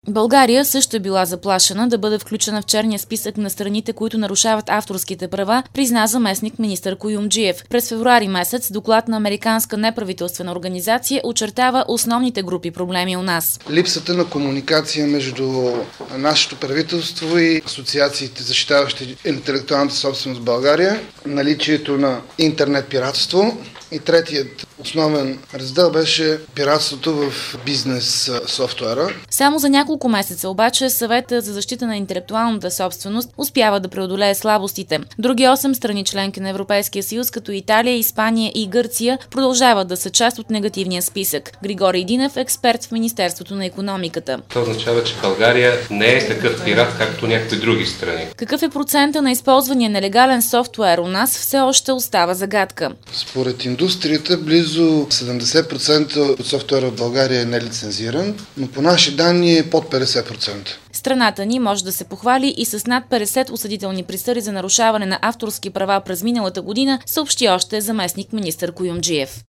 България също е била заплашена да бъде включена в черния списък на страните, които нарушават авторските права, призна заместник министър Куюмджиев. През февруари месец доклад на американска неправителствена организация очертава основните групи проблеми у нас. Липсата на комуникация между нашето правителство и асоциациите, защитаващи интелектуалната собственост в България, наличието на интернет пиратство и третият основен раздел беше пиратството в бизнес софтуера. Само за няколко месеца обаче Съветът за защита на интелектуалната собственост успява да преодолее слабостите. Други 8 страни членки на Европейския съюз, като Италия, Испания и Гърция, продължават да са част от негативния списък. Григорий Динев, експерт в Министерството на икономиката. Това означава, че България не е такъв пират, както някои други страни. Какъв е процента на използвания нелегален софтуер у нас, все още остава загадка. Според индустрията, близо 70% от софтуера в България е нелицензиран, но по наши данни е под 50%. Страната ни може да се похвали и с над 50 осъдителни присъди за нарушаване на авторски права през миналата година, съобщи още заместник министър Куюмджиев.